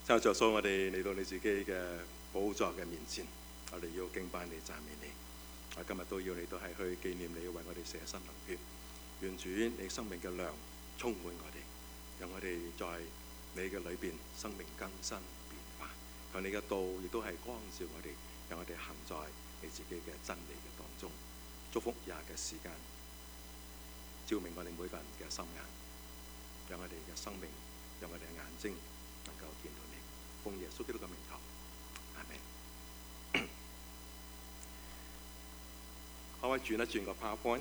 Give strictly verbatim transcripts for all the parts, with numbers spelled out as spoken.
就着數，我哋嚟到你自己嘅寶座嘅面前，我哋要敬拜你、讚美你。我今日都要你都係去紀念你，為我哋捨身流血。願主你生命嘅糧充滿我哋，讓我哋在你嘅裏邊生命更新變化。求你嘅道亦都係光照我哋，讓我哋行在你自己嘅真理嘅當中。祝福廿嘅時間，照明我哋每個人嘅心眼，讓我哋嘅生命，讓我哋嘅眼睛能夠見到你。奉耶穌基督嘅名求，阿們。可唔可以轉一轉個 PowerPoint？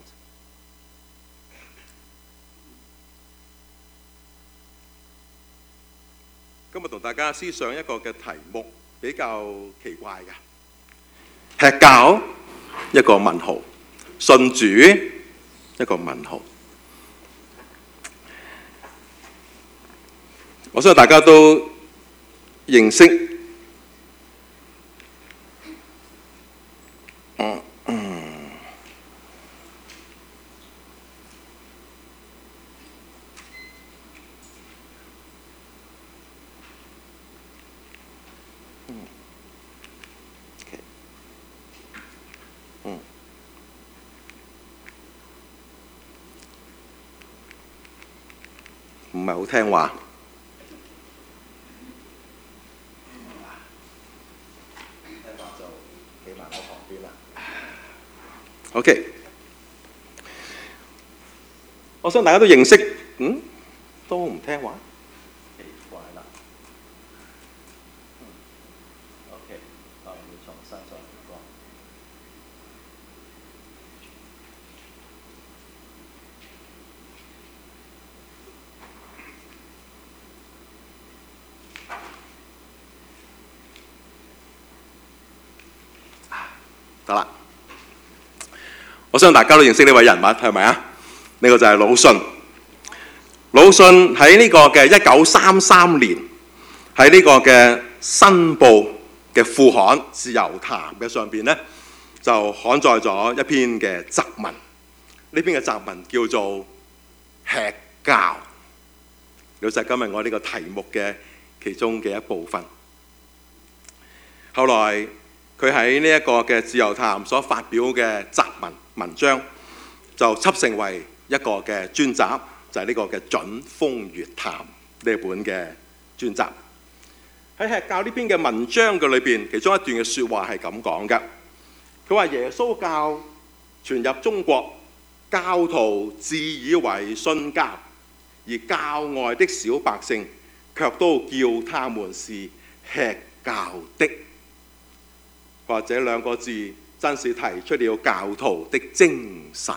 今日同大家思想一個嘅題目比較奇怪嘅，吃教一個問號，信主一個問號。我相信大家都認識，嗯嗯，嗯 ，OK， 嗯，唔係好聽話。OK， 我相信大家都認識，嗯，都唔聽話，奇怪啦。嗯 ，OK， 我要重新再嚟過。得啦。我相信大家都認識呢位人物，係咪啊？呢個就係魯迅。魯迅喺呢個嘅一九三三年，喺呢個嘅新報嘅副刊《自由談》嘅上邊呢，就刊載咗一篇嘅雜文。呢篇嘅雜文叫做《吃教》，就係今日我呢個題目嘅其中嘅一部分。後來佢喺呢一個嘅《自由談》所發表嘅雜文文章，就輯成為一個嘅專集，就係呢個嘅《準風月談》呢本嘅專集。喺吃教呢篇嘅文章嘅裏邊，其中一段嘅説話係咁講嘅。佢話耶穌教傳入中國，教徒自以為信教，而教外的小百姓卻都叫他們是吃教的。或者兩個字真是提出了教徒的精神。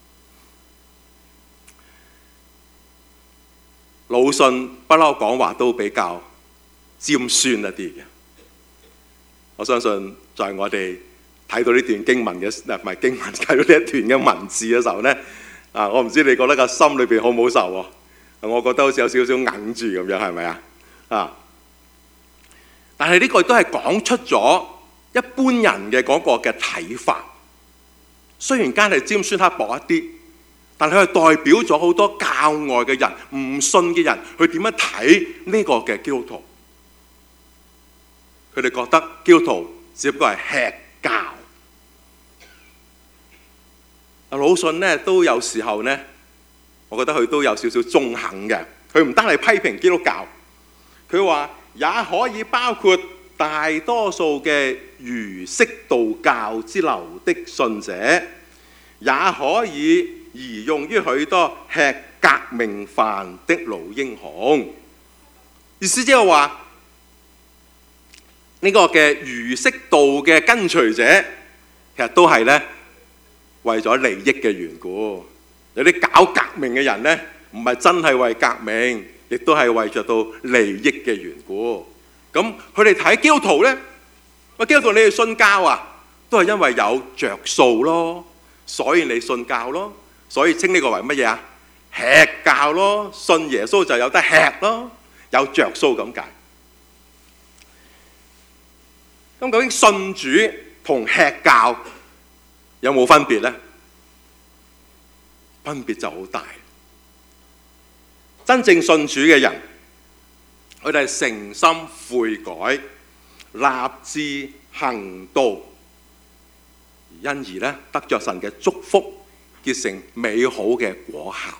魯迅不嬲講話都比較尖酸一啲嘅。我相信在我哋睇到呢段經文嘅，唔係經文，睇到呢一段嘅文字嘅時候呢，啊，我唔知你覺得個心裏邊好唔好受喎？我覺得好似有少少硬住咁樣，係咪啊？啊！但係呢個都係講出咗一般人嘅嗰個嘅睇法，雖然間係尖酸刻薄一啲，但係佢係代表咗好多教外嘅人、唔信嘅人，佢點樣睇呢個嘅基督徒？佢哋覺得基督徒只不過係吃教。啊，魯迅呢都有時候呢，我覺得佢都有少少中肯嘅。佢唔單係批評基督教，佢話也可以包括大多數嘅儒釋道教之流的信者，也可以移用於許多吃革命飯的老英雄。意思即係話呢個嘅儒釋道嘅跟隨者，其實都係呢為咗利益嘅緣故。有啲搞革命嘅人呢，唔係真係為革命，亦都係為著到利益嘅緣故。咁佢哋睇基督徒呢，喂，基督徒你哋信教啊，都係因為有着數咯，所以你信教咯，所以稱呢個為乜嘢啊？吃教咯，信耶穌就有得吃咯，有着數咁解。咁究竟信主同吃教有冇分別呢？分別就好大。真正信主嘅人， 佢哋係誠心悔改，立志行道，因而咧得着神嘅祝福，結成美好嘅果效。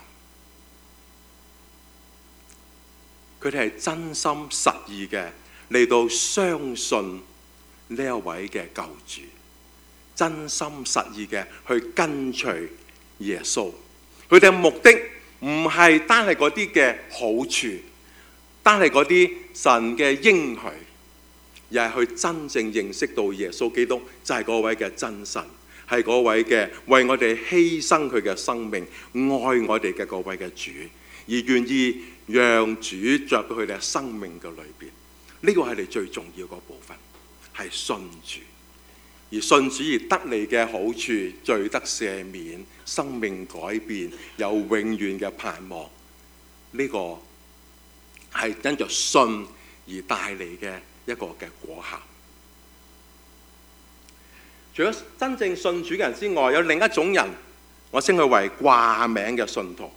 佢哋係真心實意嘅嚟到相信呢一位嘅救主，真心實意嘅去跟隨耶穌。佢哋嘅目的唔係單係嗰啲嘅好處，單係嗰啲神嘅應許，而係去真正認識到耶穌基督就係嗰位嘅真神，係嗰位嘅為我哋犧牲佢嘅生命，愛我哋嘅嗰位嘅主，而願意讓主着到佢哋嘅生命嘅裏邊。呢個係你最重要嗰部分，係信主。而信主而得嚟嘅好處，罪得赦免、生命改變、有永遠嘅盼望，呢個係因着信而帶嚟嘅一個嘅果效。除咗真正信主嘅人之外，有另一種人，我稱佢為掛名嘅信徒。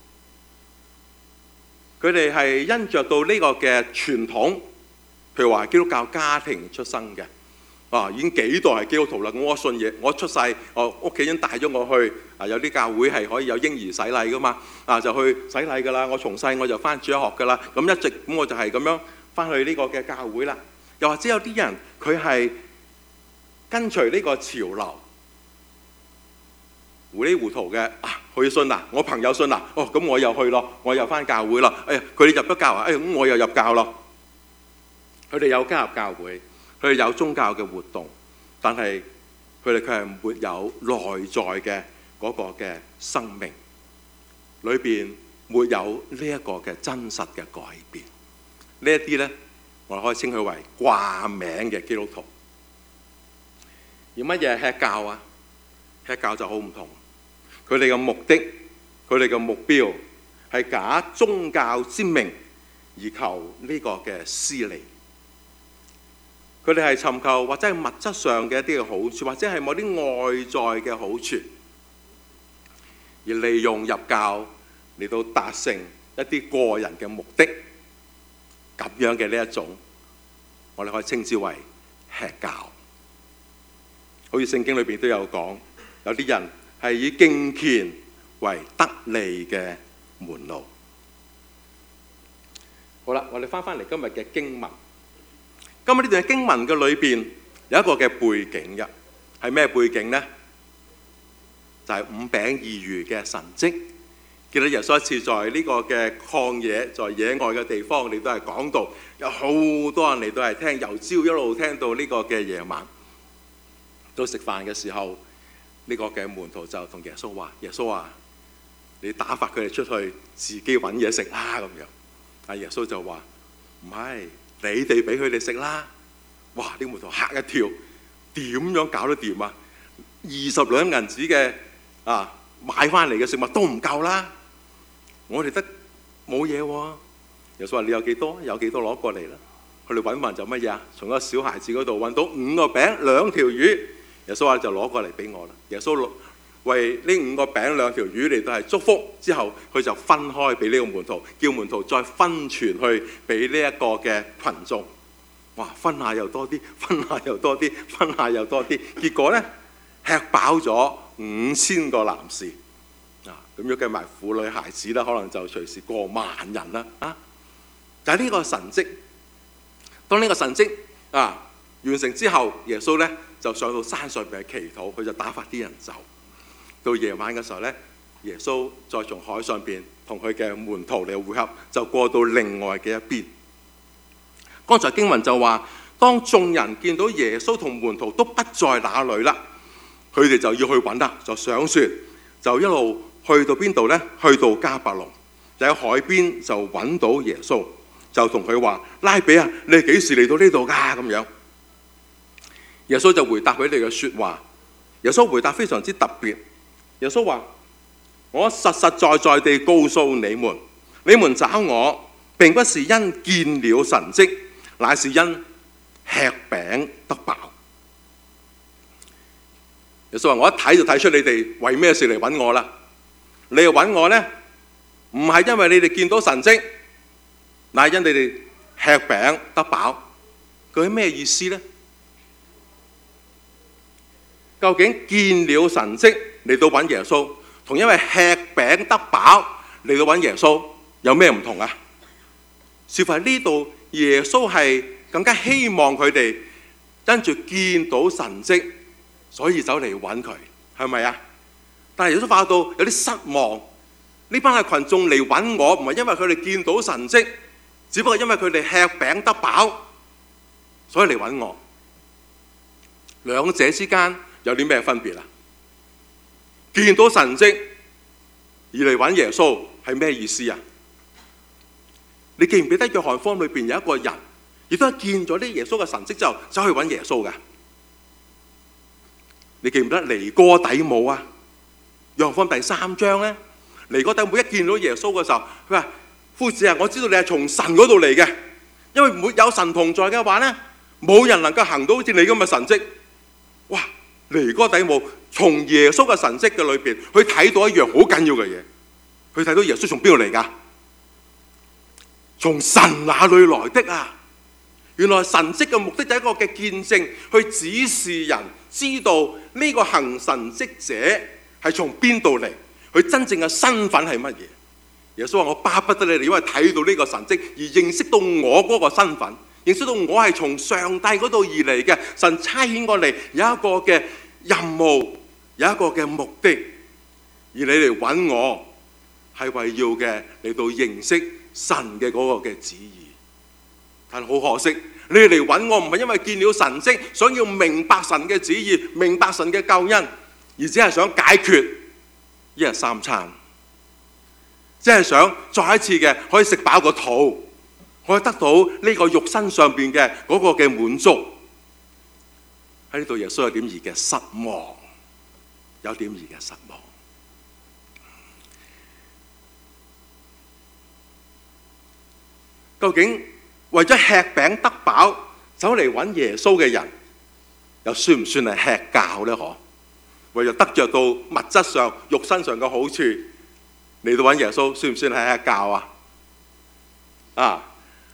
佢哋係因着到呢個嘅傳統，譬如話基督教家庭出生嘅。啊！已經幾代係基督徒啦，我信嘢，我出世，我屋企人帶咗我去啊，有啲教會係可以有嬰兒洗禮噶嘛，啊就去洗禮噶啦。我從細我就翻主日學噶啦，咁一直咁我就係咁樣翻去呢個嘅教會啦。又或者有啲人佢係跟隨呢個潮流，糊裡糊塗嘅啊，佢信啦，我朋友信啦，哦咁我又去咯，我又翻教會啦。哎呀，佢哋入咗教啊，哎咁我又入教咯。佢哋有加入教會。佢哋有宗教嘅活動，但係佢哋卻係沒有內在嘅嗰個嘅生命，裏邊沒有呢一個嘅真實嘅改變。呢一啲咧，我哋可以稱佢為掛名嘅基督徒。而乜嘢係吃教啊？吃教就好唔同。佢哋嘅目的，佢哋嘅目標係假宗教之名而求呢個嘅私利。佢哋係尋求或者係物質上嘅一啲嘅好處，或者係某啲外在嘅好處，而利用入教嚟到達成一啲個人嘅目的，咁樣嘅呢一種，我哋可以稱之為吃教。好似聖經裏邊都有講，有啲人係以敬虔為得利嘅門路。好啦，我哋翻返嚟今日嘅經文。今日呢段經文嘅裏邊有一個嘅背景嘅，係咩背景呢？就係、是、五餅二魚嘅神蹟。記得耶穌一次在呢個嘅曠野，在野外嘅地方，你都係講到有好多人嚟到係聽，由朝一路聽到呢個嘅夜晚。到食飯嘅時候，呢、這個嘅門徒就同耶穌話：耶穌啊，你打發佢哋出去自己揾嘢食啦咁樣。但耶穌就話：唔係。你哋俾佢哋食啦！哇！啲門徒嚇一跳，點樣搞得掂啊？二十兩銀紙嘅啊買翻嚟嘅食物都唔夠啦！我哋得冇嘢喎。耶穌話：你有幾多？有幾多攞過嚟啦？佢哋揾問就乜嘢啊？從一個小孩子嗰度揾到五個餅兩條魚。耶穌話：就攞過嚟俾我啦。耶穌為呢五個餅兩條魚嚟到係祝福之後，佢就分開俾呢個門徒，叫門徒再分傳去俾呢一個嘅群眾。哇！分下又多啲，分下又多啲，分下又多啲，結果呢，吃飽咗五千個男士啊！咁樣計埋婦女孩子啦，可能就隨時過萬人啦啊！就係呢個神蹟。當呢個神蹟啊完成之後，耶穌呢就上到山上邊去祈禱，佢就打發啲人走。到夜晚嘅時候咧，耶穌再從海上邊同佢嘅門徒嚟會合，就過到另外嘅一邊。剛才經文就話，當眾人見到耶穌同門徒都不在那裏啦，佢哋就要去揾啦，就上船，就一路去到邊度呢？去到迦百農，就喺海邊就揾到耶穌，就同佢話：拉比啊，你係幾時嚟到呢度㗎？咁樣，耶穌就回答佢哋嘅説話。耶穌回答非常之特別。耶穌話：我實實在在地告訴你們，你們找我並不是因見了神蹟，乃是因吃餅得飽。耶穌話：我一睇就睇出你哋為咩事嚟揾我啦。你哋揾我呢，唔係因為你哋見到神蹟，乃係因你哋吃餅得飽，究竟咩意思呢？究竟見了神蹟嚟到揾耶穌，同因為吃餅得飽嚟到揾耶穌有咩唔同啊？似乎喺呢度耶穌係更加希望佢哋跟住見到神蹟，所以走嚟揾佢，係咪啊？但係耶穌發覺到有啲失望，呢班嘅群眾嚟揾我，唔係因為佢哋見到神蹟，只不過因為佢哋吃餅得飽，所以嚟揾我。兩者之間有啲咩分別啊？見到神蹟而嚟揾耶穌係咩意思啊？你記唔記得約翰福音裏邊有一個人，亦都係見咗啲耶穌嘅神蹟之後走去揾耶穌嘅？你記唔記得尼哥底母啊？約翰福音第三章咧，尼哥底母一見到耶穌嘅時候，佢話：夫子啊，我知道你係從神嗰度嚟嘅，因為沒有神同在嘅話咧，冇人能夠行到好似你咁嘅神蹟。哇！尼哥底母從耶穌嘅神蹟嘅裏邊，佢睇到一樣好緊要嘅嘢，佢睇到耶穌從邊度嚟㗎？從神那裏來的啊！原來神蹟嘅目的就係一個嘅見證，去指示人知道呢個行神蹟者係從邊度嚟，佢真正嘅身份係乜嘢。耶穌話：我巴不得你哋因為睇到呢個神蹟而認識到我嗰個身份，認識到我係從上帝嗰度而嚟嘅，神差遣我嚟有一個嘅任務，有一個嘅目的，而你嚟揾我係為要嘅嚟到認識神嘅嗰個嘅旨意。但好可惜，你哋嚟揾我唔係因為見了神蹟，想要明白神嘅旨意，明白神嘅救恩，而只係想解決一日三餐，即係想再一次嘅可以食飽個肚，可以得到呢個肉身上邊嘅嗰個嘅滿足。喺呢度耶穌有點兒嘅失望，有點兒嘅失望。究竟為咗吃餅得飽走嚟揾耶穌嘅人，又算唔算係吃教呢？可為咗得着到物質上、肉身上嘅好處嚟到揾耶穌，算唔算係吃教啊？啊！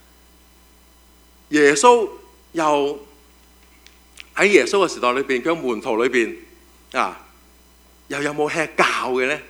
耶穌又喺耶穌嘅時代裏邊，佢門徒裏邊啊，又有冇吃教嘅呢？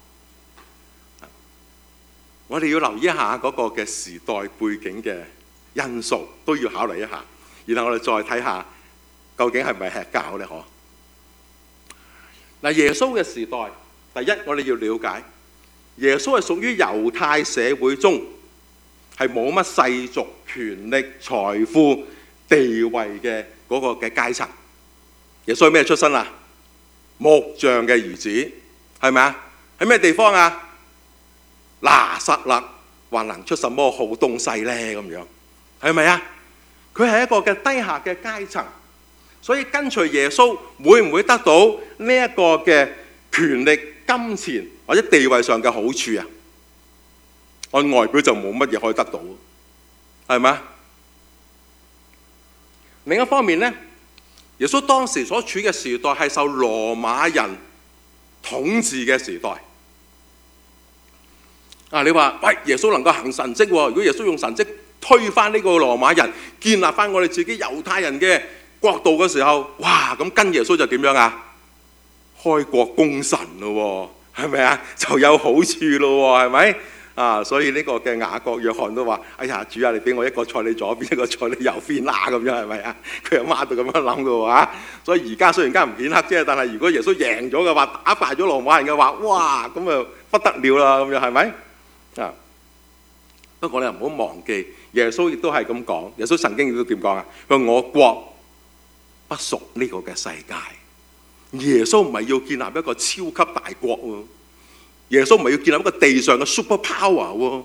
我哋要留意一下嗰個嘅時代背景嘅因素，都要考慮一下。然後我哋再睇下究竟係咪吃教呢？可嗱，耶穌嘅時代，第一我哋要了解，耶穌係屬於猶太社會中係冇乜世俗權力、財富、地位嘅嗰個嘅階層。耶穌係咩出身啊？木匠嘅兒子，係咪啊？喺咩地方啊？拿撒勒，還能出什麼好東西呢？咁樣係咪啊？佢係一個嘅低下嘅階層，所以跟隨耶穌會唔會得到呢一個嘅權力、金錢或者地位上嘅好處啊？按外表就冇乜嘢可以得到，係咪啊？另一方面呢，耶穌當時所處嘅時代係受羅馬人統治嘅時代。啊！你話喂，耶穌能夠行神蹟喎？如果耶穌用神蹟推翻呢個羅馬人，建立翻我哋自己猶太人嘅國度嘅時候，哇！咁跟耶穌就點樣啊？開國功臣咯，係咪啊？就有好處咯，係咪啊？所以呢個嘅雅各約翰都話：哎呀，主啊，你俾我一個坐你左邊，一個坐你右邊啦，咁樣係咪啊？佢阿媽都咁樣諗嘅喎。所以而家雖然間唔顯赫啫，但係如果耶穌贏咗嘅話，打敗咗羅馬人嘅話，哇！咁啊不得了啦，咁樣係咪？啊！不過你又唔好忘記，耶穌亦都係咁講。耶穌曾經亦都點講啊？佢話：我國不屬呢個嘅世界。耶穌唔係要建立一個超級大國喎，耶穌唔係要建立一個地上嘅 super power 喎。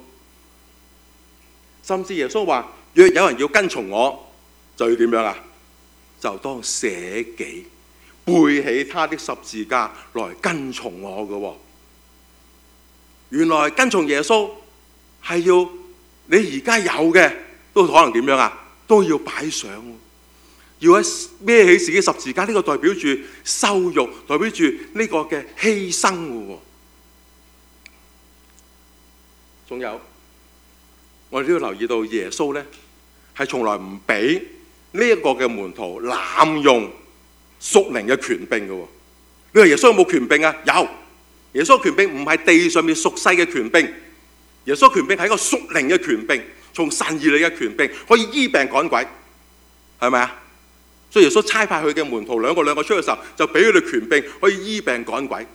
甚至耶穌話：若有人要跟從我，就要點樣啊？就當捨己，背起他的十字架來跟從我嘅喎。原來跟從耶穌係要你而家有嘅都可能點樣啊？都要擺上，要喺孭起自己十字架。呢個代表住羞辱，代表住呢個嘅犧牲嘅。仲有，我哋都要留意到耶穌呢係從來唔俾呢一個嘅門徒濫用屬靈嘅權柄嘅喎。你話耶穌有冇權柄啊？有。耶穌權柄唔係地上面屬世嘅權柄，耶穌權柄係一個屬靈嘅權柄，從神而嚟嘅權柄，可以醫病趕鬼，係咪啊？所以耶穌差派佢嘅門徒兩個兩個出去嘅時候，就俾佢哋權柄可以醫病趕鬼。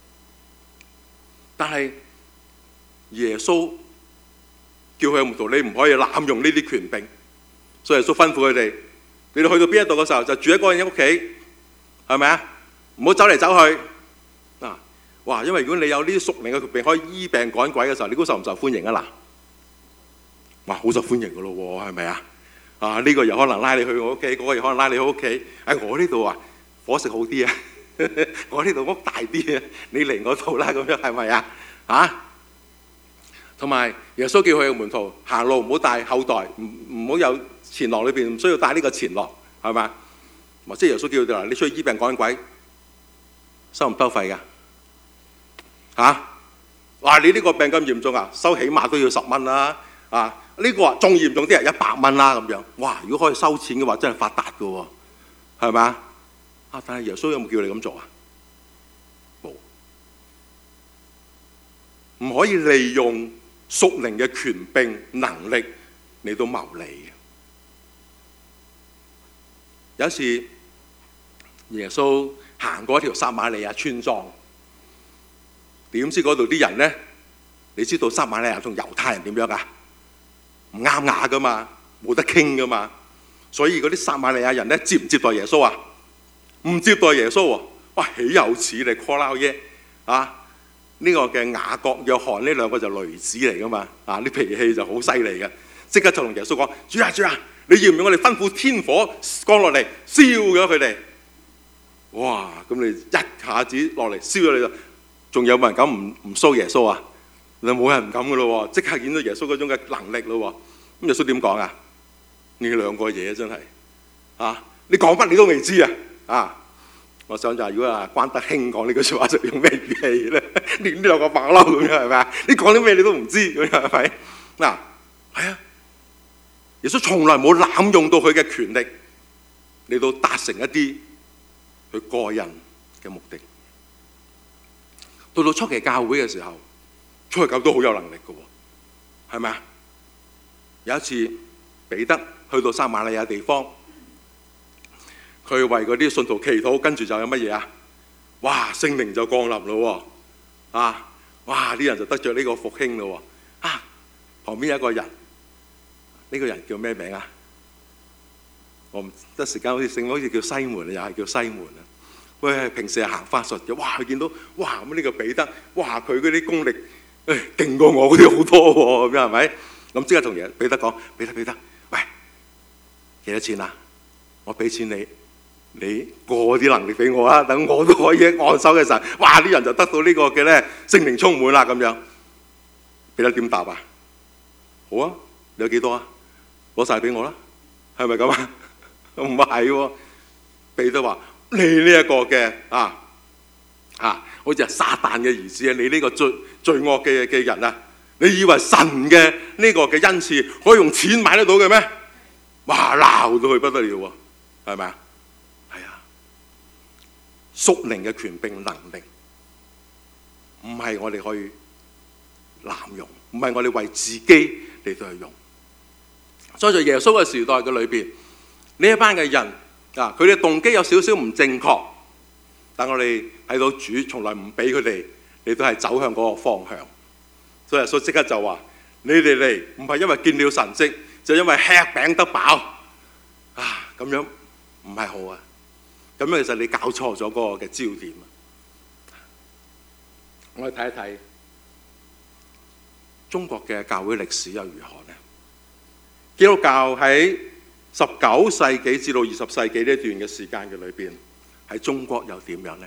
但係耶穌叫佢嘅門徒，你唔可以濫用呢啲權柄。所以耶穌吩咐佢哋：你哋去到邊一度嘅時候，就住喺嗰個人屋企，係咪啊？唔好走嚟走去。嗱，哇！因為如果你有呢啲屬靈嘅權柄可以醫病趕鬼嘅時候，你估受唔受歡迎啊？嗱，哇，好受歡迎噶咯喎，係咪啊？啊，呢個又可能拉你去我屋企，嗰個又可能拉你去屋企。喺我呢度啊，伙食好啲啊，我呢度屋大啲啊，你嚟我度啦，咁樣係咪啊？啊！同埋耶穌叫佢嘅門徒行路唔好帶後袋，唔唔好有錢囊裏邊唔需要帶呢個錢囊，係咪？或者耶穌叫佢哋話：你出去醫病趕鬼，收唔收費㗎？嚇！哇！你呢個病咁嚴重啊，收起碼都要十蚊啦。啊！呢個話仲嚴重啲啊，一百蚊啦咁樣。哇！如果可以收錢嘅話，真係發達㗎喎，係咪啊？啊！但係耶穌有冇叫你咁做啊？冇，唔可以利用屬靈嘅權柄能力嚟到謀利嘅。有一次耶穌行過一條撒瑪利亞村莊，點知嗰度啲人咧？你知道撒瑪利亞同猶太人點樣㗎？唔啱牙㗎嘛，冇得傾㗎嘛。所以嗰啲撒瑪利亞人咧，接唔接待耶穌啊？唔接待耶穌喎。哇！豈有此理，call 撈嘢啊！呢個嘅雅各、約翰呢兩個就雷子嚟㗎嘛。啊！啲脾氣就好犀利嘅，即刻就同耶穌講：主啊主啊，你要唔要我哋吩咐天火降落嚟燒咗佢哋？哇！咁你一下子落嚟燒咗你就，仲有冇人敢唔唔騷耶穌啊？你冇人唔敢噶咯喎，即刻見到耶穌嗰種嘅能力咯喎。咁耶穌點講啊？呢兩個嘢真係啊！你講乜你都未知啊！啊！我想就係如果啊關德興講呢句説話，就用咩語氣咧？你呢兩個白嬲咁樣係咪啊？你講啲咩你都唔知咁樣係咪？嗱，係啊！耶穌從來冇濫用到佢嘅權力嚟到達成一啲佢個人嘅目的。到到初期教會嘅時候，出去教都好有能力嘅喎，係咪啊？有一次彼得去到撒瑪利亞地方，佢為嗰啲信徒祈禱，跟住就有乜嘢啊？哇！聖靈就降臨咯喎，啊！哇！啲人就得著呢個復興咯喎，啊！旁邊有一個人，呢個人叫咩名啊？我唔得時間，好似聖好似叫西門，又係叫西門啊！喂，平時係行法術嘅，哇！佢見到哇咁呢個彼得，哇佢嗰啲功力，誒勁過我嗰啲好多喎，咁樣係咪？咁即刻同嘢彼得講：彼得彼得，喂，幾多錢啊？我俾錢你，你過啲能力俾我啊，等我都可以按手嘅時候，哇！啲人就得到呢個嘅咧聖靈充滿啦咁樣。彼得點答啊？好啊，你有幾多啊？攞曬俾我啦，係咪咁啊？唔係喎，彼得話。你呢一個嘅啊啊，好似係撒旦嘅兒子啊！你呢個罪罪惡嘅嘅人啊，你以為神嘅呢個嘅恩賜可以用錢買得到嘅咩？哇！鬧到佢不得了喎，係咪啊？係啊！屬靈嘅權柄能力唔係我哋可以濫用，唔係我哋為自己嚟到去用。所以在耶穌嘅時代嘅裏邊，呢一班嘅人。啊！佢哋動機有少少唔正確，但我哋睇到主從來唔俾佢哋，你都係走向嗰個方向。所以耶穌即刻就話：你哋嚟唔係因為見了神蹟，就因為吃餅得飽。啊！咁樣唔係好啊！咁樣其實你搞錯咗嗰個嘅焦點。我哋睇一睇中國嘅教會歷史又如何呢？基督教喺十九世紀至到二十世紀呢一段嘅時間嘅裏邊，喺中國又點樣呢？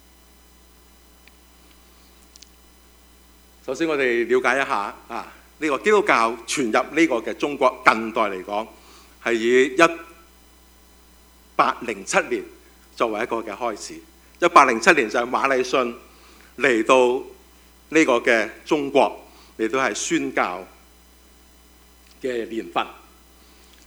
首先我哋了解一下啊，呢個基督教傳入呢個嘅中國近代嚟講，係以一八零七年作為一個嘅開始。一八零七年就係馬禮遜嚟到呢個嘅中國，嚟到係宣教嘅年份。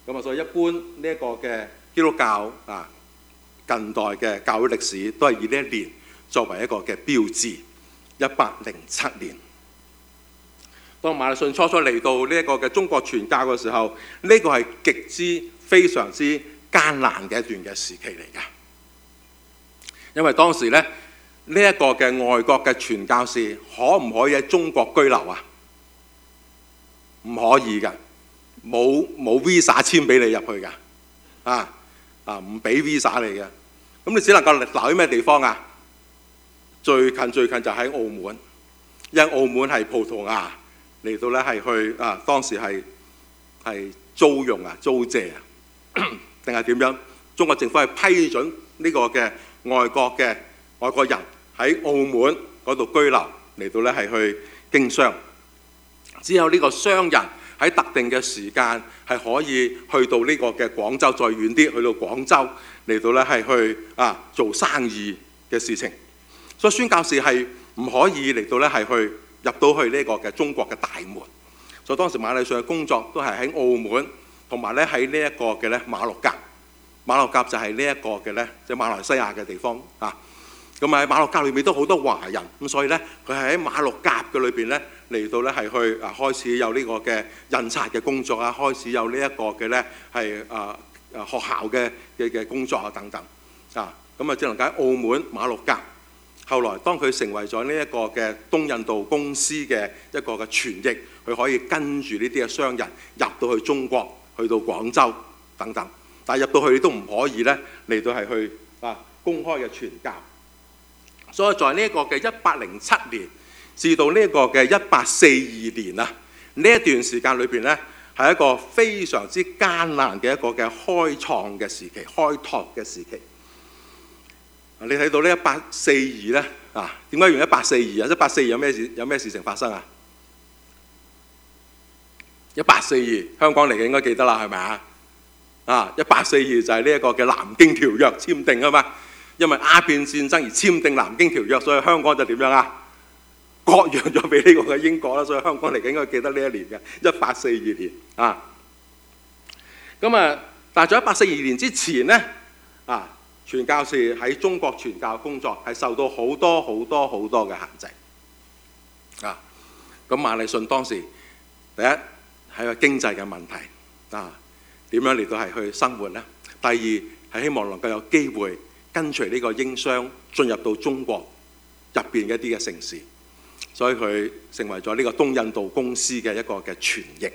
咁啊，所以一般呢一個嘅基督教啊近代嘅教會歷史都係以呢一年作為一個嘅標誌。一八零七年，當馬禮遜初初嚟到呢一個嘅中國傳教嘅時候，呢、這個係極之非常之艱難嘅一段嘅時期嚟㗎。因為當時咧呢一、這個嘅外國嘅傳教士可唔可以喺中國居留啊？唔可以㗎，冇冇 visa 簽俾你入去㗎，啊啊唔俾 visa 你嘅，咁你只能夠留喺咩地方啊？最近最近就喺澳門，因為澳門係葡萄牙嚟到咧係去啊，當時係係租用啊租借啊，定係點樣？中國政府係批准呢個嘅外國嘅外國人喺澳門嗰度居留嚟到咧係去經商，只有呢個商人喺特定嘅時間係可以去到呢個嘅廣州，再遠啲去到廣州嚟到咧係去啊做生意嘅事情。所以宣教士係唔可以嚟到咧係去入到去呢個嘅中國嘅大門。所以當時馬禮遜嘅工作都係喺澳門，同埋咧喺呢一個嘅咧馬六甲。馬六甲就係呢一個嘅咧，即係馬來西亞嘅地方啊。咁喺馬六甲裏面都好多華人，咁所以咧佢係喺馬六甲嘅裏邊咧嚟到咧係去啊開始有呢個嘅印刷嘅工作啊，開始有呢一個嘅咧係啊啊學校嘅嘅嘅工作啊等等啊。咁啊只能夠喺澳門馬六甲。後來當佢成為咗呢一個嘅東印度公司嘅一個嘅傳譯，佢可以跟住呢啲嘅商人入到去中國，去到廣州等等。但係入到去都唔可以咧嚟到係去啊公開嘅傳教。所以在呢一個嘅一八零七年至到呢一個嘅一八四二年啊，呢一段時間裏邊咧係一個非常之艱難嘅一個嘅開創嘅時期、開拓嘅時期。你睇到呢一八四二咧啊？點解用一八四二啊？一八四二有咩事？有咩事情發生啊？一八四二香港嚟嘅應該記得啦，係咪啊？啊！一八四二就係呢一個嘅南京條約簽訂啊嘛。因為鴉片戰爭而簽訂南京條約，所以香港就點樣啊？割讓咗俾呢個嘅英國啦。所以香港嚟嘅應該記得呢一年嘅一八四二年啊。咁啊，但係在一八四二年之前咧啊。傳教士喺中國傳教工作係受到好多好多好多嘅限制啊！咁馬禮遜當時第一係個經濟嘅問題啊，點樣嚟到係去生活呢？第二係希望能夠有機會跟隨呢個英商進入到中國入邊嘅一啲嘅城市，所以佢成為咗呢個東印度公司嘅一個嘅傳譯。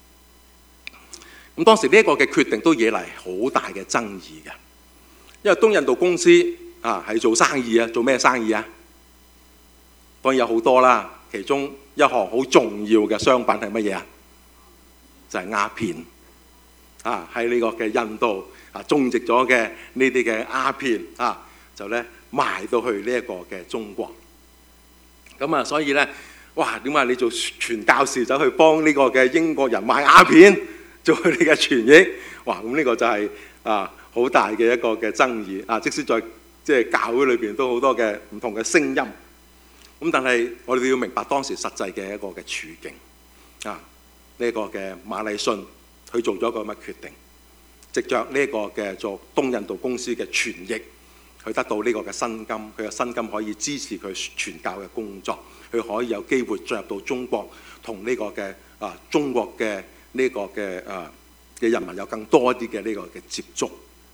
咁當時呢一個嘅決定都惹嚟好大嘅爭議嘅。因為東印度公司啊係做生意啊，做咩生意啊？當然有好多啦，其中一項好重要嘅商品係乜嘢啊？就係鴉片啊！喺呢個嘅印度啊種植咗嘅呢啲嘅鴉片啊，就咧賣到去呢一個嘅中國。咁啊，所以咧，哇！點解你做傳教士走去幫呢個嘅英國人賣鴉片，做佢哋嘅傳譯？哇！咁呢個就係啊〜好大嘅一個嘅爭議啊！即使在即係教會裏邊都好多嘅唔同嘅聲音，咁但係我哋都要明白當時實際嘅一個嘅處境啊！呢一個嘅馬禮遜佢做咗一個乜決定？藉着呢一個嘅做東印度公司嘅傳譯，佢得到呢個嘅薪金，佢嘅薪金可以支持佢傳教嘅工作，佢可以有機會進入到中國，同呢個嘅啊中國嘅呢個嘅啊嘅人民有更多啲嘅呢個嘅接觸。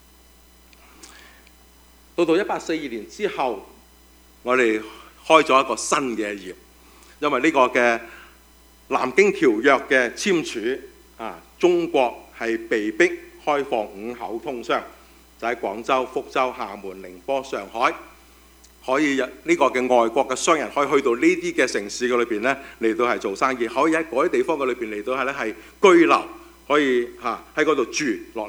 到到一八四二年之後，我哋開咗一個新嘅頁，因為呢個嘅南京條約嘅簽署啊，中國係被逼開放五口通商，就喺廣州、福州、廈門、寧波、上海，可以呢個嘅外國嘅商人可以去到呢啲嘅城市嘅裏邊咧，嚟到係做生意，可以喺嗰啲地方嘅裏邊嚟到係咧係居留，可以嚇喺嗰度住落嚟。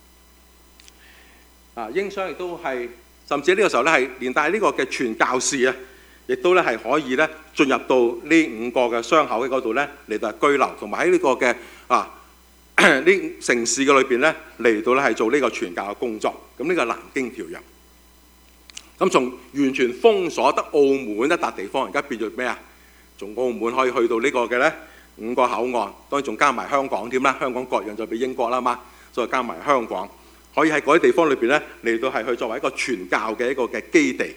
啊，英商亦都係。甚至呢個時候咧，係連帶呢個嘅傳教士啊，亦都咧係可以咧進入到呢五個嘅商口喺嗰度咧嚟到居留，同埋喺呢個嘅啊呢城市嘅裏邊咧嚟到咧係做呢個傳教嘅工作。咁呢個南京條約，咁從完全封鎖得澳門一笪地方，而家變咗咩啊？從澳門可以去到呢個嘅咧五個口岸，當然仲加埋香港添啦。香港割讓就俾英國啦嘛。 再加埋香港，可以喺嗰啲地方裏邊咧嚟到係去作為一個傳教嘅一個嘅基地。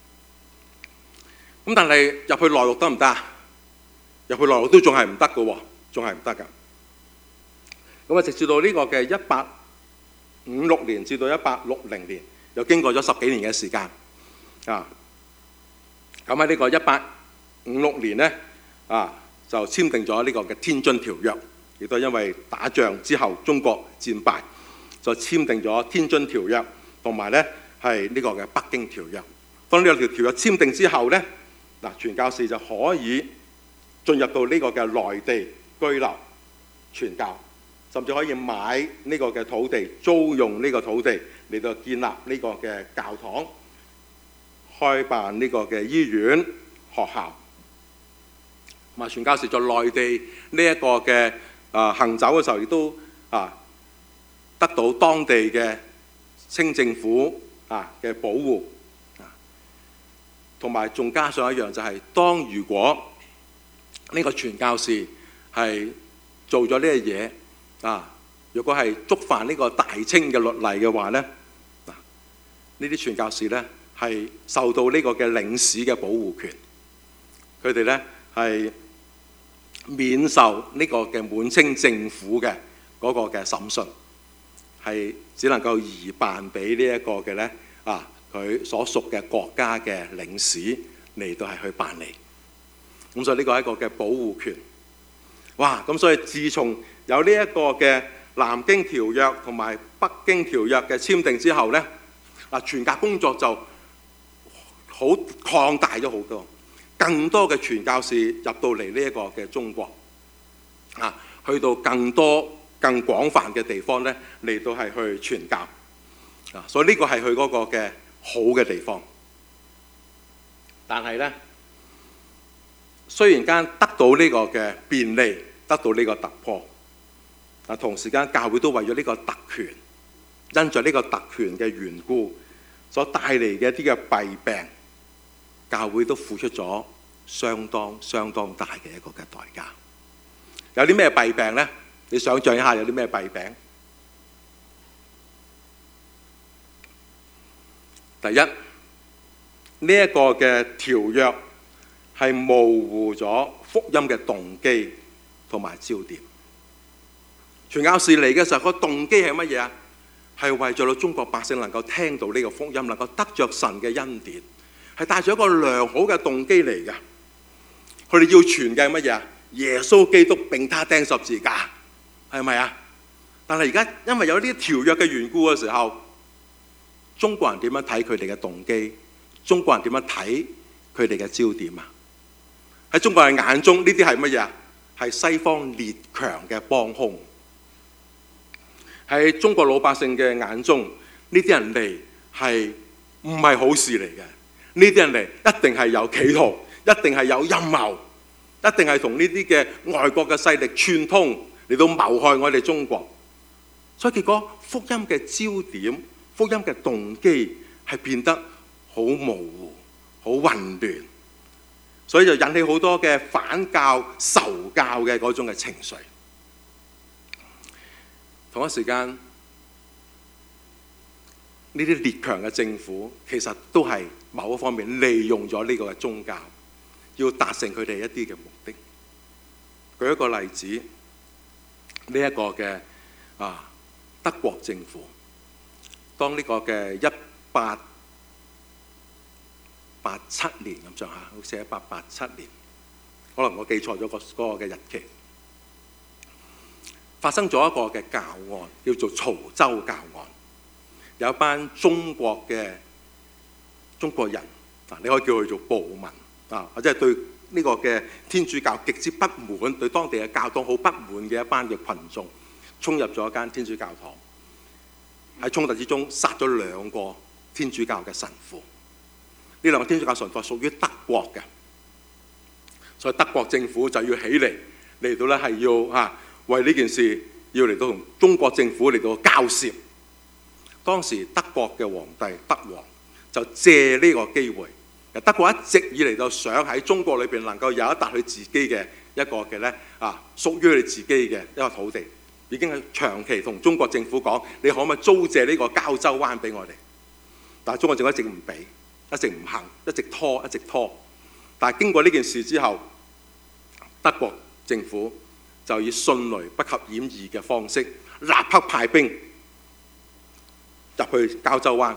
咁但係入去內陸得唔得啊？入去內陸都仲係唔得嘅喎，仲係唔得㗎。咁啊，直至到呢個嘅一八五六年至到一八六零年，又經過咗十幾年嘅時間啊。咁喺呢個一八五六年咧啊，就簽訂咗呢個嘅天津條約，亦都因為打仗之後中國戰敗，就簽訂咗天津條約，同埋咧係呢個嘅北京條約。當呢兩條條約簽訂之後咧，嗱傳教士就可以進入到呢個嘅內地居留傳教，甚至可以買呢個嘅土地，租用呢個土地嚟到建立呢個嘅教堂，開辦呢個嘅醫院、學校。咁啊，傳教士在內地呢一個嘅啊行走嘅時候，亦都啊得到當地嘅清政府啊嘅保護，同埋仲加上一樣就係、是，當如果呢個傳教士係做咗呢樣嘢啊，如果係觸犯呢個大清嘅律例嘅話咧，嗱呢啲傳教士咧係受到呢個嘅領事嘅保護權，佢哋咧係免受呢個嘅滿清政府嘅嗰個嘅審訊，係只能夠移辦俾呢一個嘅咧啊佢所屬嘅國家嘅領事嚟到係去辦理。咁所以呢個係一個嘅保護權。哇！咁所以自從有呢一個嘅南京條約同埋北京條約嘅簽訂之後咧，嗱傳教工作就好擴大咗好多，更多嘅傳教士入到嚟呢一個嘅中國啊，去到更多更廣泛嘅地方咧，嚟到係去傳教啊。所以呢個係佢嗰個嘅好嘅地方。但係咧，雖然間得到呢個嘅便利，得到呢個突破，但同時間教會都為咗呢個特權，因着呢個特權嘅緣故所帶嚟嘅一啲嘅弊病，教會都付出咗相當相當大嘅一個嘅代價。有啲咩弊病呢？你想象一下有啲咩弊病？第一，呢一個嘅條約係模糊咗福音嘅動機同埋焦點。傳教士嚟嘅時候，個動機係乜嘢啊？係為咗到中國百姓能夠聽到呢個福音，能夠得着神嘅恩典，係帶住一個良好嘅動機嚟嘅。佢哋要傳嘅係乜嘢啊？耶穌基督並他釘十字架，係咪啊？但係而家因為有呢啲條約嘅緣故嘅時候，中國人點樣睇佢哋嘅動機？中國人點樣睇佢哋嘅焦點啊？喺中國人眼中，呢啲係乜嘢啊？係西方列強嘅幫兇。喺中國老百姓嘅眼中，呢啲人嚟係唔係好事嚟嘅？呢啲人嚟一定係有企圖，一定係有陰謀，一定係同呢啲嘅外國嘅勢力串通嚟到謀害我哋中國。所以結果福音嘅焦點、福音嘅動機係變得好模糊、好混亂，所以就引起好多嘅反教、仇教嘅嗰種嘅情緒。同一時間，呢啲列強嘅政府其實都係某一方面利用咗呢個嘅宗教，要達成佢哋一啲嘅目的。舉一個例子，呢一個嘅啊德國政府，當呢個嘅一八八七年咁上下，好似一八八七年，可能我記錯咗個嗰個嘅日期。發生咗一個嘅教案，叫做曹州教案。有一班中國嘅中國人，嗱你可以叫佢做暴民啊，或者係對呢個嘅天主教極之不滿，對當地嘅教堂好不滿嘅一班嘅群眾，衝入咗一間天主教堂，喺衝突之中殺咗兩個天主教嘅神父。呢兩個天主教神父係屬於德國嘅，所以德國政府就要起嚟嚟到咧係要啊。為呢件事要嚟到同中國政府嚟到交涉。當時德國嘅皇帝德皇就借呢個機會，德國一直以嚟就想喺中國裏邊能夠有一笪佢自己嘅一個嘅咧啊，屬於佢哋自己嘅一個土地。 已經係長期同中國政府講，你可唔可以租借呢個膠州灣俾我哋？但係中國政府一直唔俾，一直唔行，一直拖，一直拖。但係經過呢件事之後，德國政府就以迅雷不及掩耳嘅方式，立刻派兵入去膠州灣，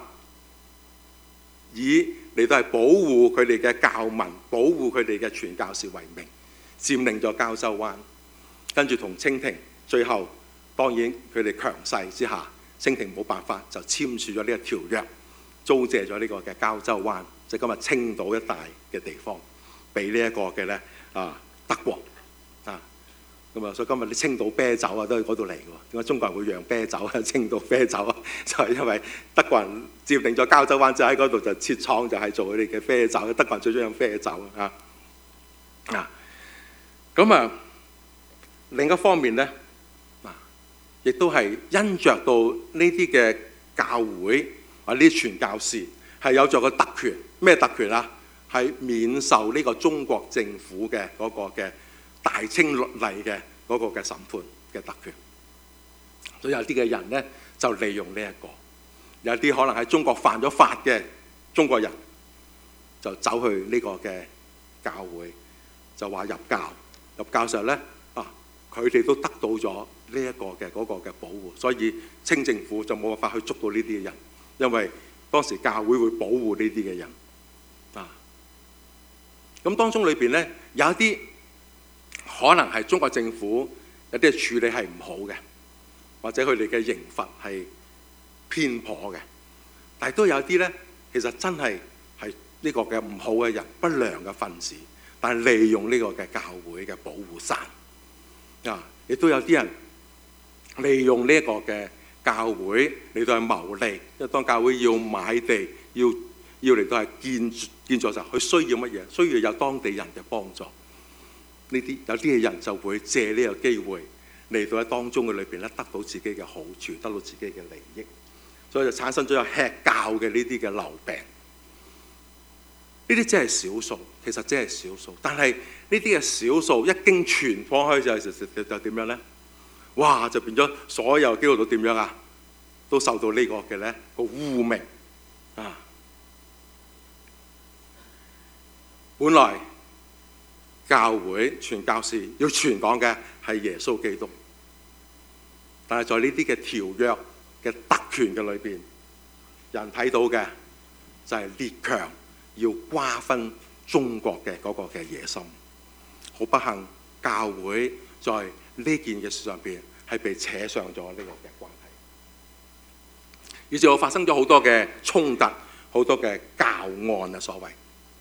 以嚟到係保護佢哋嘅教民、保護佢哋嘅傳教士為名，佔領咗膠州灣，跟住同清廷最後當然佢哋強勢之下，清廷冇辦法就簽署咗呢個條約，租借咗呢個嘅膠州灣，即係今日青島一帶嘅地方，俾呢一個嘅咧啊德國啊，咁啊所以今日啲青島啤酒啊都係嗰度嚟嘅喎。點解中國人會釀啤酒啊？青島啤酒啊，就係因為德國人佔領咗膠州灣，就喺嗰度就設廠，就係做佢哋嘅啤酒。德國人最中意飲啤酒啊啊！咁啊另一方面咧。亦都係因着到呢啲嘅教會或者呢啲傳教士係有著個特權，咩特權啊？係免受呢個中國政府嘅嗰個嘅大清律例嘅嗰個嘅審判嘅特權。所以有啲嘅人咧就利用呢、這、一個，有啲可能喺中國犯咗法嘅中國人就走去呢個嘅教會，就話入教，入教時候咧啊，佢哋都得到咗呢一個嘅嗰個嘅保護，所以清政府就冇辦法去捉到呢啲嘅人，因為當時教會會保護呢啲嘅人啊。咁當中裏邊咧有一啲可能係中國政府有啲嘅處理係唔好嘅，或者佢哋嘅刑罰係偏頗嘅，但係都有啲咧其實真係係呢個嘅唔好嘅人、不良嘅分子，但係利用呢個嘅教會嘅保護傘啊，亦都有啲人利用呢一個嘅教會嚟到係牟利，因為當教會要買地，要要嚟到係建建造時候，佢需要乜嘢？需要有當地人嘅幫助。呢啲有啲嘅人就會借呢個機會嚟到喺當中嘅裏邊咧，得到自己嘅好處，得到自己嘅利益，所以就產生咗有吃教嘅呢啲嘅流病。呢啲只係少數，其實只係少數，但係呢啲嘅少數一經傳播開就就就點樣咧？哇！就變咗所有基督徒點樣啊？都受到呢個嘅咧個污名啊！本來教會傳教士要傳講嘅係耶穌基督，但係在呢啲嘅條約嘅特權嘅裏邊，人睇到嘅就係列強要瓜分中國嘅嗰個嘅野心。好不幸，教會在呢件嘅事上邊係被扯上咗呢個嘅關係，於是我發生咗好多嘅衝突，好多嘅教案啊，所謂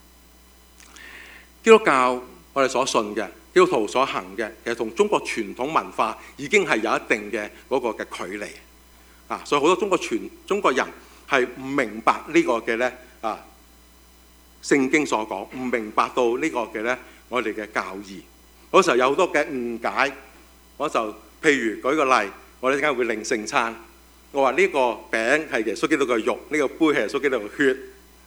基督教我哋所信嘅，基督徒所行嘅，其實同中國傳統文化已經係有一定嘅嗰個嘅距離啊，所以好多中國傳中國人係唔明白呢個嘅咧啊聖經所講，唔明白到呢個嘅咧我哋嘅教義。嗰時候有好多嘅誤解，我就譬如舉個例，我哋陣間會領聖餐，我話呢個餅係耶穌基督嘅肉，呢個杯係耶穌基督嘅血。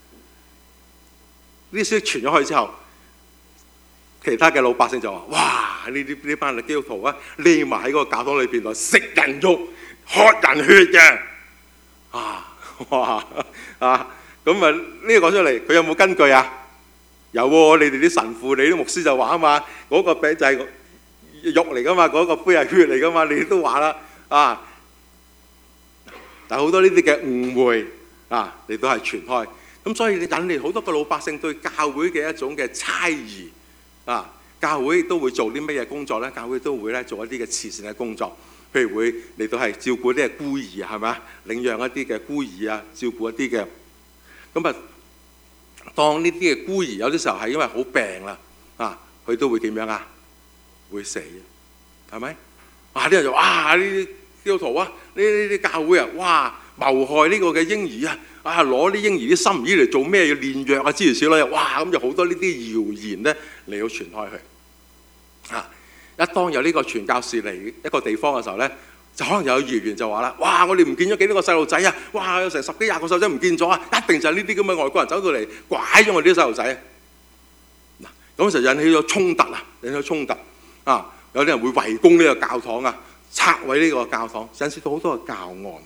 呢啲消息傳咗去之後，其他嘅老百姓就話：哇！呢啲呢班嘅基督徒啊，匿埋喺嗰個教堂裏邊度食人肉、喝人血嘅啊！哇啊！咁啊呢個講出嚟，佢有冇根據啊？有喎，你哋啲神父、你啲牧師就話啊嘛，嗰個餅就係肉嚟噶嘛，嗰個杯係血嚟噶嘛，你都話啦啊！但係好多呢啲嘅誤會啊，你都係傳開，咁所以你引嚟好多個老百姓對教會嘅一種嘅猜疑啊！教會都會做啲乜嘢工作咧？教會都會咧做一啲嘅慈善嘅工作，譬如會嚟到係照顧啲嘅孤兒係咪啊？領養一啲嘅孤兒啊，照顧一啲嘅咁啊。當呢啲嘅孤兒有啲時候係因為好病啦，啊，佢都會點樣啊？會死，係咪？啊！啲人就哇呢啲基督徒啊，呢呢啲教會啊，哇謀害呢個嘅嬰兒啊，啊攞啲嬰兒啲心兒嚟做咩？要煉藥啊諸如此類，哇咁就好多呢啲謠言咧嚟到傳開去。啊！一當有呢個傳教士嚟一個地方嘅時候咧，就可能有謠言就話啦：哇！我哋唔見咗幾多個細路仔啊！哇！有成十幾廿個細路仔唔見咗啊！一定就係呢啲咁嘅外國人走到嚟拐咗我哋啲細路仔啊！嗱，咁就引起咗衝突啊！引起咗衝突啊！有啲人會圍攻呢個教堂啊， 拆毀呢個教堂，引致到好多嘅教案。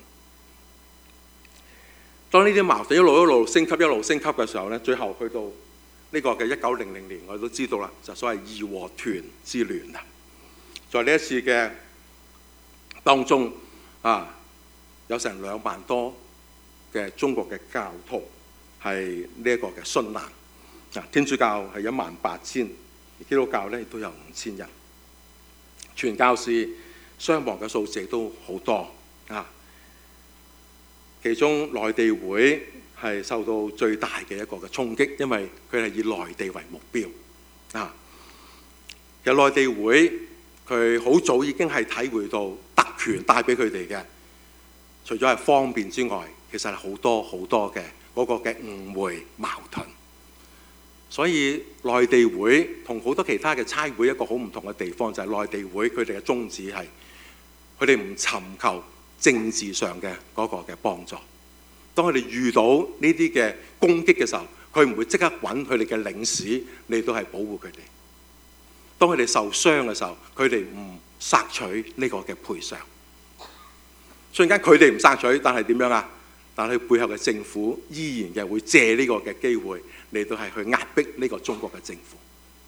當呢啲矛盾一路一路升級、一路升級嘅時候咧，最後去到呢個嘅一九零零年，我哋都知道啦，就所謂義和團之亂啦。在呢一次嘅當中啊，有成兩萬多嘅中國嘅教徒係呢一個嘅殉難。啊，天主教係一萬八千，基督教咧亦都有五千人。傳教士傷亡嘅數字都好多啊。其中內地會係受到最大嘅一個嘅衝擊，因為佢係以內地為目標啊。其實內地會佢好早已經係體會到特權帶俾佢哋嘅，除咗係方便之外，其實係好多好多嘅嗰個嘅誤會矛盾。所以內地會同好多其他嘅差會一個好唔同嘅地方，就係內地會佢哋嘅宗旨係佢哋唔尋求政治上嘅嗰個嘅幫助。當佢哋遇到呢啲嘅攻擊嘅時候，佢唔會即刻揾佢哋嘅領事嚟到係保護佢哋。當佢哋受傷嘅時候，佢哋唔索取呢個嘅賠償。瞬間佢哋唔索取，但係點樣啊？但係佢背後嘅政府依然嘅會借呢個嘅機會嚟到係去壓迫呢個中國嘅政府。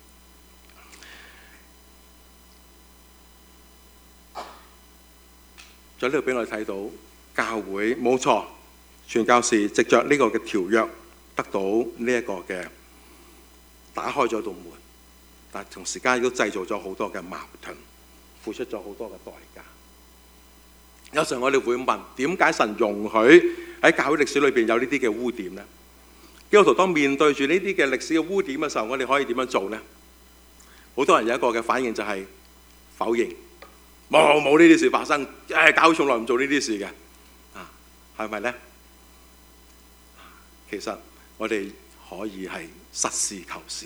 在呢度俾我哋睇到教會冇錯，傳教士藉着呢個嘅條約得到呢一個嘅打開咗道門，但係同時間亦都製造咗好多嘅矛盾，付出咗好多嘅代價。有時候我哋會問，點解神容許喺教會歷史裏邊有呢啲嘅污點呢？基督徒當面對住呢啲嘅歷史嘅污點嘅時候，我哋可以點樣做呢？好多人有一個嘅反應就係否認，冇冇呢啲事發生，誒教會從來唔做呢啲事嘅，啊係咪呢？其實我哋可以係實事求是，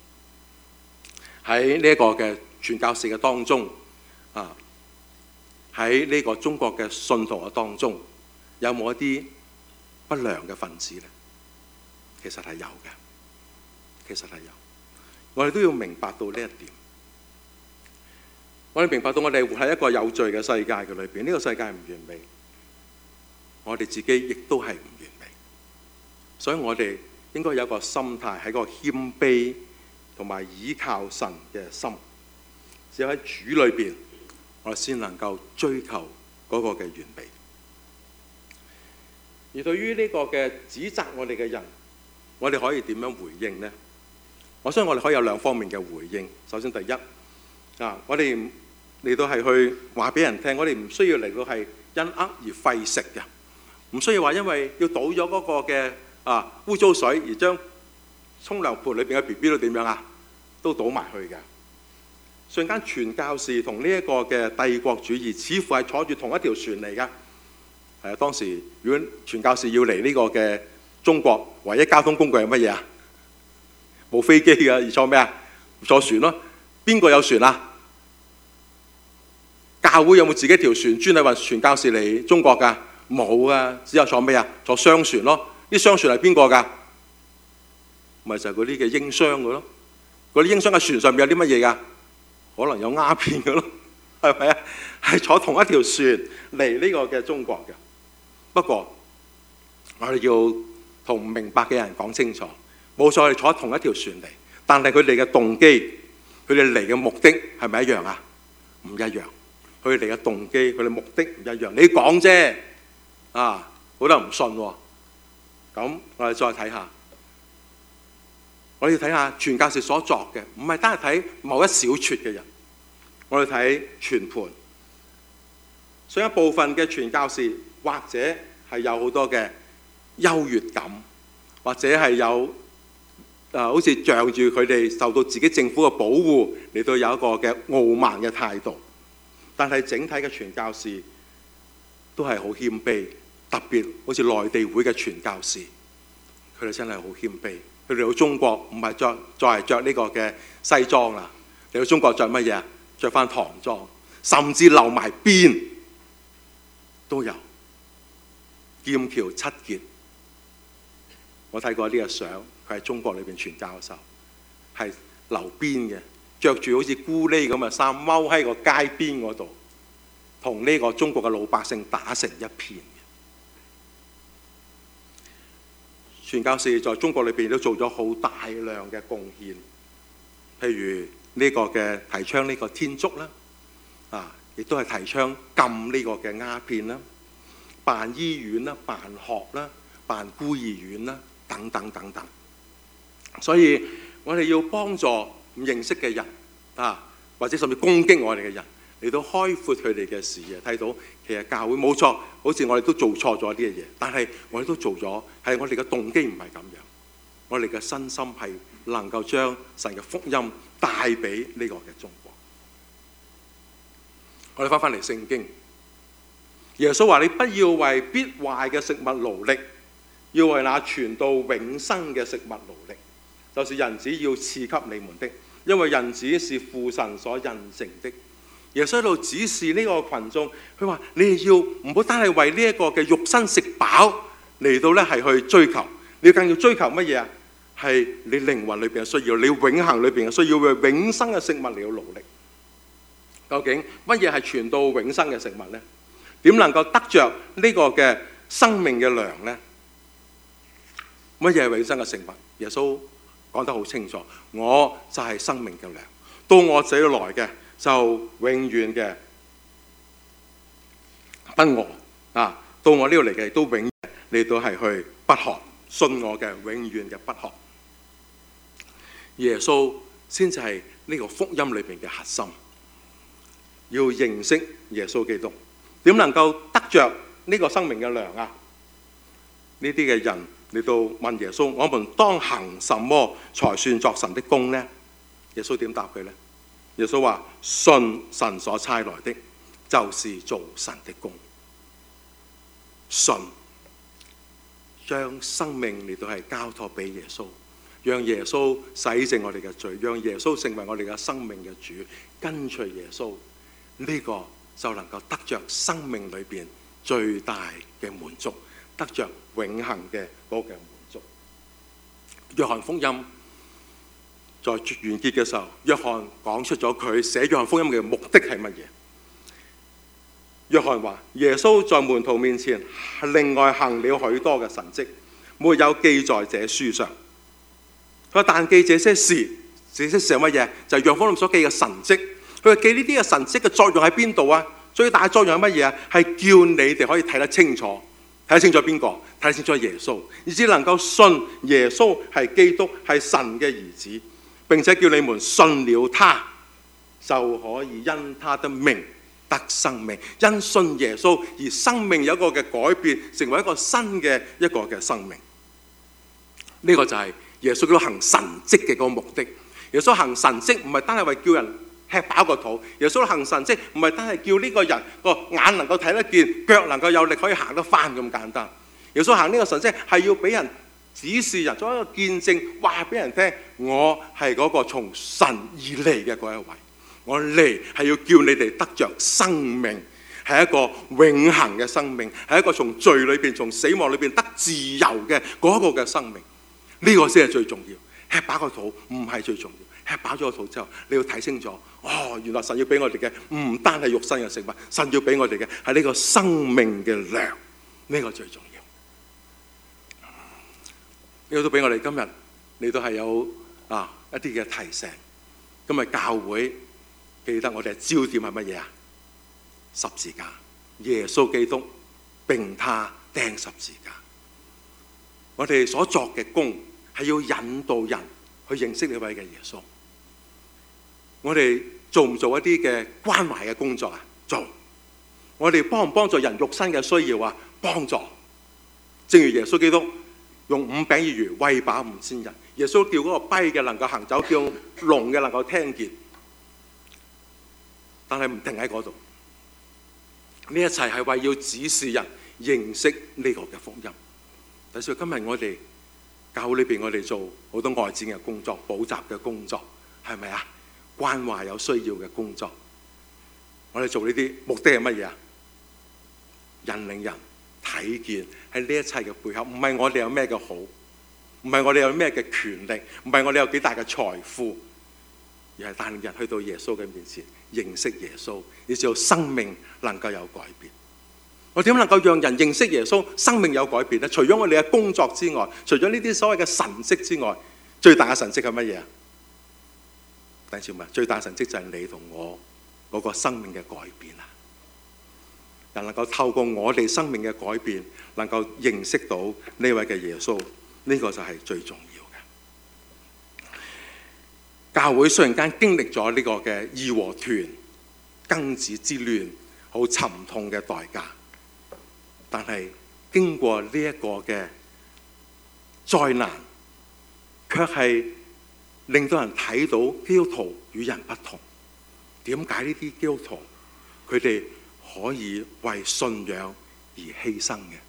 喺呢一個嘅傳教士嘅當中啊。喺呢個中國嘅信徒嘅當中，有冇一啲不良嘅分子呢？其實係有嘅，其實係有。我哋都要明白到呢一點。我哋明白到我哋活喺一個有罪嘅世界嘅裏邊，呢個世界唔完美，我哋自己亦都係唔完美。所以我哋應該有一個心態，喺個謙卑同埋倚靠神嘅心，只有喺主裏邊，我哋先能夠追求嗰個嘅完美。而對於呢個嘅指責我哋嘅人，我哋可以點樣回應呢？我相信我哋可以有兩方面嘅回應。首先第一啊，我哋嚟到係去話俾人聽，我哋唔需要嚟到係因呃而費食嘅，唔需要話因為要倒咗嗰個嘅啊污糟水而將沖涼盆裏邊嘅 B B 都點樣啊，都倒埋去嘅。瞬間傳教士同呢一個嘅帝國主義似乎係坐住同一條船嚟㗎。係啊，當時如果傳教士要嚟呢個嘅中國，唯一交通工具係乜嘢啊？冇飛機㗎，而坐咩啊？坐船咯。邊個有船啊？教會有冇自己條船專係運傳教士嚟中國㗎？冇啊，只有坐咩啊？坐商船咯。啲商船係邊個㗎？咪就係嗰啲嘅英商㗎咯。嗰啲英商嘅船上面有啲乜嘢㗎？可能有鴉片嘅咯，係咪啊？係坐同一條船嚟呢個嘅中國嘅。不過我哋要同唔明白嘅人講清楚，冇錯，我哋坐同一條船嚟，但係佢哋嘅動機，佢哋嚟嘅目的係咪一樣啊？唔一樣。佢哋嚟嘅動機，佢哋目的唔一樣。你講啫，啊，好多人唔信喎。咁我哋再睇下。我哋要睇下傳教士所作嘅，唔係單係睇某一小撮嘅人，我哋睇全盤。所以一部分嘅傳教士，或者係有好多嘅優越感，或者係有誒、呃，好似仗住佢哋受到自己政府嘅保護，嚟到有一個嘅傲慢嘅態度。但係整體嘅傳教士都係好謙卑，特別好似內地會嘅傳教士，佢哋真係好謙卑。佢哋到中國唔係再再係著呢個嘅西裝啦，嚟到中國着乜嘢啊？着翻唐裝，甚至留埋辮都有。劍橋七傑，我睇過呢個相，佢喺中國裏邊傳教嘅時候係留辮嘅，着住好似咕喱咁嘅衫，踎喺個街邊嗰度同呢個中國嘅老百姓打成一片。傳教士在中國裏邊都做咗好大量嘅貢獻，譬如呢個嘅提倡呢個天竺啦，啊，亦都係提倡禁呢個嘅鴉片啦，辦醫院啦、辦學啦、辦孤兒院啦，等等等等。所以我哋要幫助唔認識嘅人啊，或者甚至攻擊我哋嘅人，嚟到開闊佢哋嘅視野，睇到其實教會冇錯，好似我哋都做錯咗啲嘅嘢，但係我哋都做咗，係我哋嘅動機唔係咁樣，我哋嘅身心係能夠將神嘅福音帶俾呢個嘅中國。我哋翻返嚟聖經，耶穌話：你不要為必壞嘅食物勞力，要為那存到永生嘅食物勞力，就是人子要賜給你們的，因為人子是父神所印證的。耶穌喺度指示呢個群眾，佢話：你哋要唔好單係為呢一個嘅肉身食飽嚟到咧係去追求，你要更要追求乜嘢啊？係你靈魂裏邊嘅需要，你永恆裏邊嘅需要，為永生嘅食物嚟到勞力。究竟乜嘢係傳到永生嘅食物呢？點能夠得着呢個嘅生命嘅糧呢？乜嘢係永生嘅食物？耶穌講得好清楚，我就係生命嘅糧，到我這裏來嘅就永遠嘅不餓啊！到我呢度嚟嘅都永遠嚟到係去不渴，信我嘅永遠嘅不渴。耶穌先至係呢個福音裏邊嘅核心。要認識耶穌基督，點能夠得着呢個生命嘅糧啊？呢啲嘅人嚟到問耶穌：我們當行什麼才算作神的工呢？耶穌點答佢呢？耶穌話：信神所差來的，就是做神的工。信，將生命嚟到係交託俾耶穌，讓耶穌洗淨我哋嘅罪，讓耶穌成為我哋嘅生命嘅主，跟隨耶穌。呢個就能夠得着生命裏邊最大嘅滿足，得着永恆嘅嗰個滿足。約翰福音在完結嘅時候，約翰講出咗佢寫約翰福音嘅目的係乜嘢？約翰話：耶穌在門徒面前另外行了許多嘅神蹟，沒有記在這書上。佢話：但記這些事，這些事係乜嘢？就係約翰福音所記嘅神蹟。佢話記呢啲嘅神蹟嘅作用喺邊度啊？最大作用係乜嘢啊？係叫你哋可以睇得清楚，睇得清楚邊個？睇得清楚耶穌，以至能夠信耶穌係基督，係神嘅兒子，並且叫你們信了他，就可以因他的名得生命。因信耶穌而生命有一個嘅改變，成為一個新嘅一個嘅生命。呢、這個就係耶穌基督行神蹟嘅嗰個目的。耶穌行神蹟唔係單係為叫人吃飽個肚，耶穌行神蹟唔係單係叫呢個人個眼能夠睇得見，腳能夠有力可以行得翻咁簡單。耶穌行呢個神蹟係要俾人指示人，作一個見證，話俾人聽，我係嗰個從神而嚟嘅嗰一位，我嚟係要叫你哋得着生命，係一個永恆嘅生命，係一個從罪裏邊、從死亡裏邊得自由嘅嗰個嘅生命。呢個先係最重要。吃飽個肚唔係最重要，吃飽咗個肚之後，你要睇清楚，哦，原來神要俾我哋嘅唔單係肉身嘅食物，神要俾我哋嘅係呢個生命嘅糧，呢個最重要。呢個都俾我哋今日你都係有啊一啲嘅提醒。今日教會記得我哋嘅焦點係乜嘢啊？十字架，耶穌基督並他釘十字架。我哋所作嘅工係要引導人去認識呢位嘅耶穌。我哋做唔做一啲嘅關懷嘅工作啊？做。我哋幫唔幫助人肉身嘅需要啊？幫助。正如耶穌基督用五餅二魚餵飽五千人，耶穌叫嗰個跛嘅能夠行走，叫聾嘅能夠聽見，但係唔停喺嗰度。呢一切係為要指示人認識呢個嘅福音。但係今日我哋教會裏邊，我哋做好多外展嘅工作、補習嘅工作，係咪啊？關懷有需要嘅工作，我哋做呢啲目的係乜嘢啊？引領人睇見喺呢一切嘅背後，唔係我哋有咩嘅好，唔係我哋有咩嘅權力，唔係我哋有幾大嘅財富， 而係帶領人去到耶穌嘅面前認識耶穌，以至到生命能夠有改變。我點能夠讓人認識耶穌，生命有改變呢？除咗我哋嘅工作之外，除咗呢啲所謂嘅神蹟之外，最大嘅神蹟係乜嘢啊？弟兄姊妹，最大嘅神蹟就係你同我嗰個生命嘅改變啊！人能夠透過我哋生命嘅改變，能夠認識到呢位嘅耶穌，呢個就係最重要嘅。教會雖然間經歷咗呢個嘅義和團庚子之亂，好沉痛嘅代價，但係經過呢一個嘅災難，卻係令到人睇到基督徒與人不同。點解呢啲基督徒佢哋可以為信仰而犧牲嘅？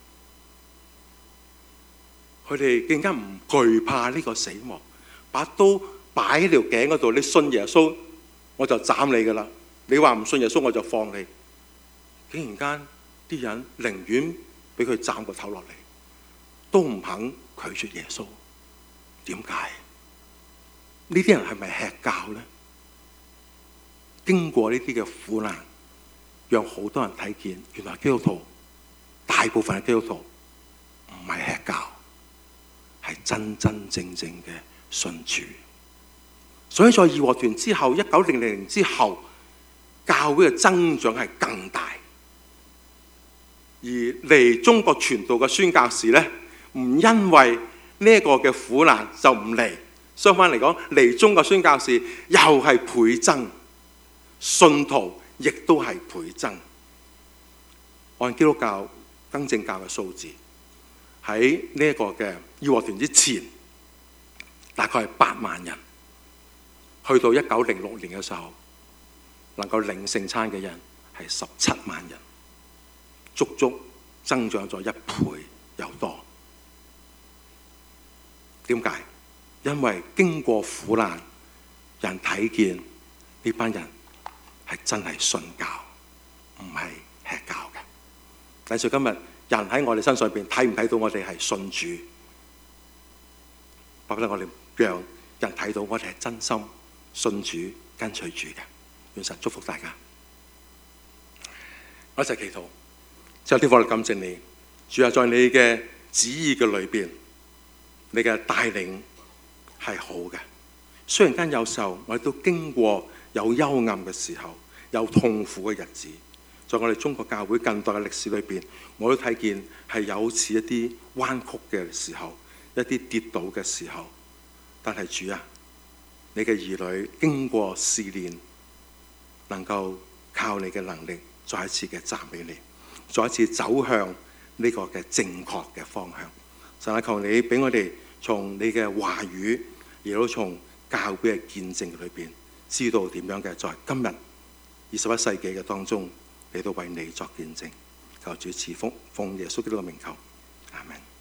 佢哋更加唔懼怕呢個死亡，把刀擺喺條頸嗰度。你信耶穌，我就斬你噶啦；你話唔信耶穌，我就放你。竟然間啲人寧願俾佢斬個頭落嚟，都唔肯拒絕耶穌。點解？呢啲人係咪吃教呢？經過呢啲嘅苦難，讓好多人睇見，原來基督徒大部分嘅基督徒唔係吃教，係真真正正嘅信主。所以在義和團之後，一九零零年之後，教會嘅增長係更大。而嚟中國傳道嘅宣教士呢，唔因為呢一個嘅苦難就唔嚟，相反嚟講，嚟中國宣教士又係倍增，信徒亦都係倍增。按基督教更正教嘅數字，喺呢一個嘅義和團之前，大概係八萬人。去到一九零六年嘅時候，能夠領聖餐嘅人係十七萬人，足足增長咗一倍有多。點解？因為經過苦難，人睇見呢班人係真係信教，唔係吃教嘅。但係今日人喺我哋身上邊睇唔睇到我哋係信主？包括我哋讓人睇到我哋係真心信主、跟隨主嘅。願神祝福大家。我一齊祈禱。之後天父，我哋感謝你，主啊，在你嘅旨意嘅裏邊，你嘅帶領係好嘅。雖然間有時候我哋都經過有幽暗嘅時候，有痛苦嘅日子，在我哋中國教會近代嘅歷史裏邊，我都睇見係有似一啲彎曲嘅時候，一啲跌倒嘅時候。但係主啊，你嘅兒女經過試煉，能夠靠你嘅能力再一次嘅讚美你，再一次走向呢個嘅正確嘅方向。神啊，求你俾我哋從你嘅話語，亦都從教會嘅見證裏邊，知道點樣嘅在今日二十一世紀嘅當中，嚟到為你作見證。求主賜福，奉耶穌基督嘅名求，阿們。